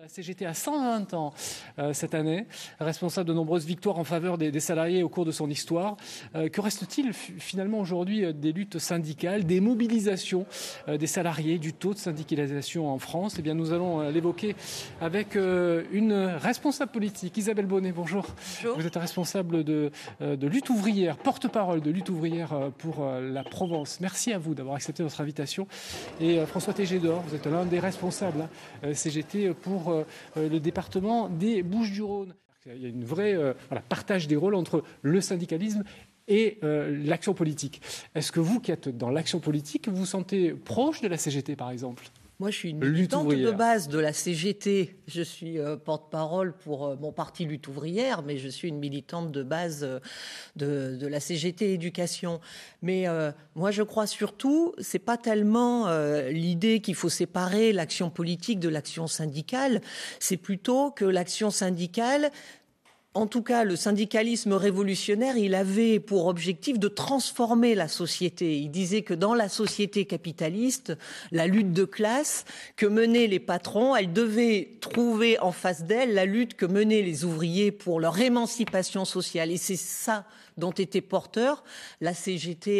La CGT a 120 ans cette année, responsable de nombreuses victoires en faveur des salariés au cours de son histoire. Que reste-t-il finalement aujourd'hui des luttes syndicales, des mobilisations des salariés, du taux de syndicalisation en France? Eh bien, nous allons l'évoquer avec une responsable politique, Isabelle Bonnet. Bonjour. Bonjour. Vous êtes responsable de lutte ouvrière, porte-parole de lutte ouvrière pour la Provence. Merci à vous d'avoir accepté notre invitation. Et François Tégédor, vous êtes l'un des responsables CGT pour le département des Bouches-du-Rhône. Il y a une vraie partage des rôles entre le syndicalisme et l'action politique. Est-ce que vous, qui êtes dans l'action politique, vous vous sentez proche de la CGT, par exemple ? Moi, je suis une militante de base de la CGT. Je suis porte-parole pour mon parti Lutte ouvrière, mais je suis une militante de base de la CGT Éducation. Mais moi, je crois surtout, c'est pas tellement l'idée qu'il faut séparer l'action politique de l'action syndicale. C'est plutôt que l'action syndicale, en tout cas, le syndicalisme révolutionnaire, il avait pour objectif de transformer la société. Il disait que dans la société capitaliste, la lutte de classe que menaient les patrons, elle devait trouver en face d'elle la lutte que menaient les ouvriers pour leur émancipation sociale. Et c'est ça dont était porteur la CGT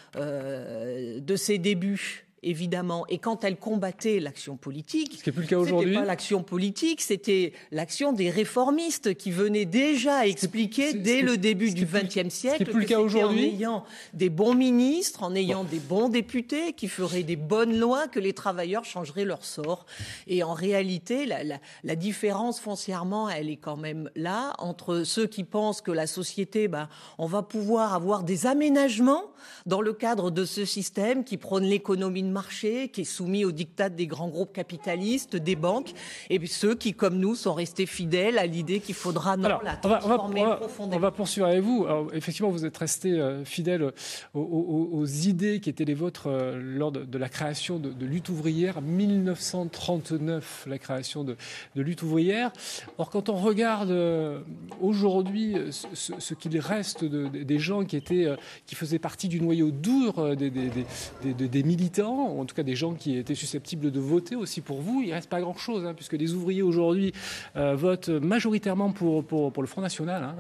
de ses débuts. Évidemment. Et quand elle combattait l'action politique, ce qui n'est plus le cas aujourd'hui. C'était pas l'action politique, c'était l'action des réformistes qui venaient déjà expliquer dès le début du XXe siècle que c'était en ayant des bons ministres, en ayant des bons députés qui feraient des bonnes lois que les travailleurs changeraient leur sort. Et en réalité, la différence foncièrement, elle est quand même là entre ceux qui pensent que la société, on va pouvoir avoir des aménagements dans le cadre de ce système qui prône l'économie de marché, qui est soumis aux diktats des grands groupes capitalistes, des banques, et ceux qui, comme nous, sont restés fidèles à l'idée qu'il faudra la transformer profondément. On va poursuivre avec vous. Alors, effectivement, vous êtes resté fidèle aux idées qui étaient les vôtres lors de la création de Lutte ouvrière, 1939, la création de Lutte ouvrière. Or, quand on regarde aujourd'hui ce qu'il reste des gens qui faisaient partie du noyau dur des militants, en tout cas des gens qui étaient susceptibles de voter aussi pour vous, il ne reste pas grand-chose, puisque les ouvriers aujourd'hui votent majoritairement pour le Front National.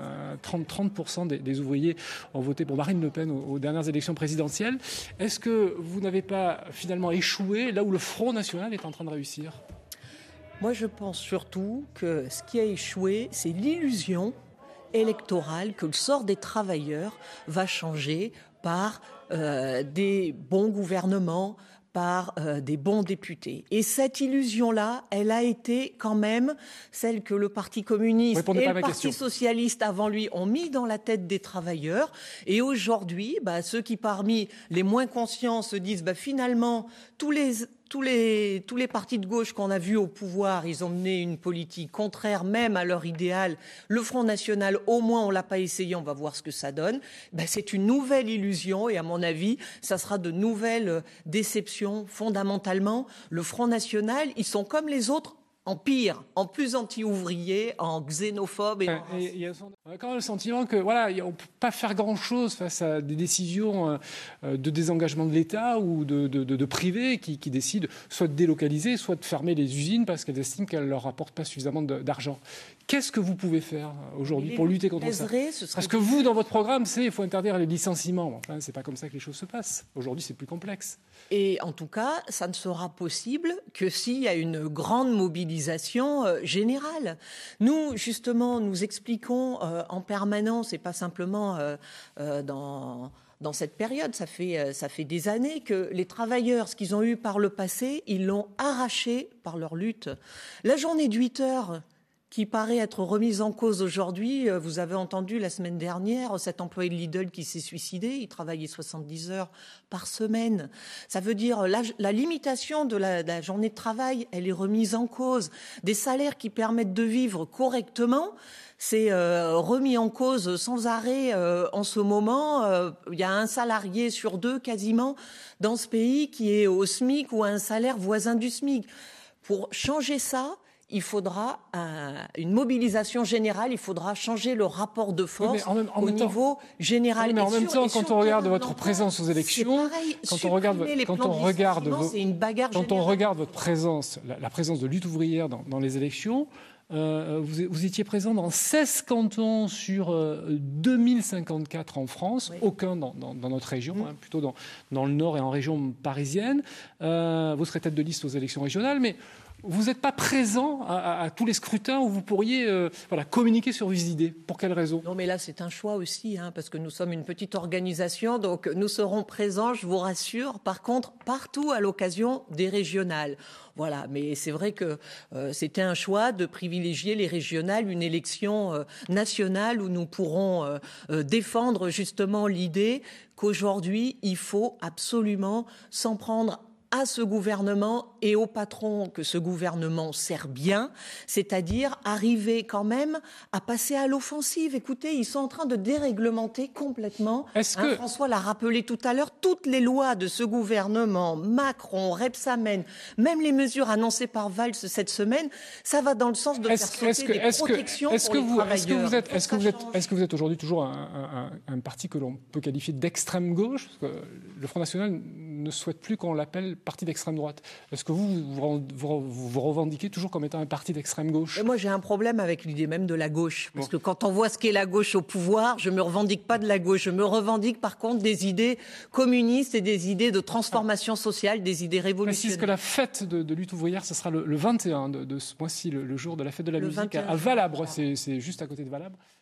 30% des ouvriers ont voté pour Marine Le Pen aux dernières élections présidentielles. Est-ce que vous n'avez pas finalement échoué là où le Front National est en train de réussir ? Moi, je pense surtout que ce qui a échoué, c'est l'illusion électorale que le sort des travailleurs va changer par des bons gouvernements, par des bons députés. Et cette illusion-là, elle a été quand même celle que le Parti communiste et le Parti socialiste avant lui ont mis dans la tête des travailleurs. Et aujourd'hui, ceux qui parmi les moins conscients se disent finalement tous les partis de gauche qu'on a vus au pouvoir, ils ont mené une politique contraire même à leur idéal. Le Front National, au moins, on l'a pas essayé, on va voir ce que ça donne. C'est une nouvelle illusion et à mon avis, ça sera de nouvelles déceptions. Fondamentalement, le Front National, ils sont comme les autres, en pire, en plus anti-ouvrier, en xénophobe. On a quand même le sentiment que on ne peut pas faire grand-chose face à des décisions de désengagement de l'État ou de privés qui décident soit de délocaliser, soit de fermer les usines parce qu'elles estiment qu'elles ne leur apportent pas suffisamment d'argent. Qu'est-ce que vous pouvez faire aujourd'hui pour lutter contre ça ? Parce que vous, dans votre programme, il faut interdire les licenciements. Enfin, c'est pas comme ça que les choses se passent. Aujourd'hui, c'est plus complexe. Et en tout cas, ça ne sera possible que s'il y a une grande mobilisation générale. Nous, justement, nous expliquons en permanence, et pas simplement dans cette période, ça fait des années que les travailleurs, ce qu'ils ont eu par le passé, ils l'ont arraché par leur lutte. La journée de 8 heures qui paraît être remise en cause aujourd'hui. Vous avez entendu la semaine dernière cet employé de Lidl qui s'est suicidé. Il travaillait 70 heures par semaine. Ça veut dire la limitation de la journée de travail, elle est remise en cause. Des salaires qui permettent de vivre correctement, c'est remis en cause sans arrêt en ce moment. Il y a un salarié sur 2 quasiment dans ce pays qui est au SMIC ou à un salaire voisin du SMIC. Pour changer ça, il faudra une mobilisation générale, il faudra changer le rapport de force au niveau général. Mais en même temps, quand on regarde votre présence aux élections, quand on regarde votre présence, la présence de Lutte ouvrière dans les élections, vous étiez présent dans 16 cantons sur 2054 en France, oui. Aucun dans notre région, plutôt dans le Nord et en région parisienne. Vous serez tête de liste aux élections régionales, mais vous n'êtes pas présent à tous les scrutins où vous pourriez communiquer sur vos idées. Pour quelles raisons ? Non, mais là, c'est un choix aussi, parce que nous sommes une petite organisation, donc nous serons présents, je vous rassure. Par contre, partout à l'occasion des régionales. Voilà, mais c'est vrai que c'était un choix de privilégier les régionales, une élection nationale où nous pourrons défendre justement l'idée qu'aujourd'hui, il faut absolument s'en prendre à ce gouvernement et au patron que ce gouvernement sert bien, c'est-à-dire arriver quand même à passer à l'offensive. Écoutez, ils sont en train de déréglementer complètement. François l'a rappelé tout à l'heure, toutes les lois de ce gouvernement, Macron, Rebsamen, même les mesures annoncées par Valls cette semaine, ça va dans le sens de faire sauter des protections pour les travailleurs. Est-ce que vous êtes aujourd'hui toujours un parti que l'on peut qualifier d'extrême gauche ? Parce que le Front National ne souhaite plus qu'on l'appelle parti d'extrême droite. Est-ce que vous revendiquez toujours comme étant un parti d'extrême gauche ? Et moi, j'ai un problème avec l'idée même de la gauche. Parce que quand on voit ce qu'est la gauche au pouvoir, je ne me revendique pas de la gauche. Je me revendique par contre des idées communistes et des idées de transformation sociale, des idées révolutionnaires. Précise que la fête de lutte ouvrière, ce sera le 21 de ce mois-ci, le jour de la fête de la musique à Valabre. C'est juste à côté de Valabre.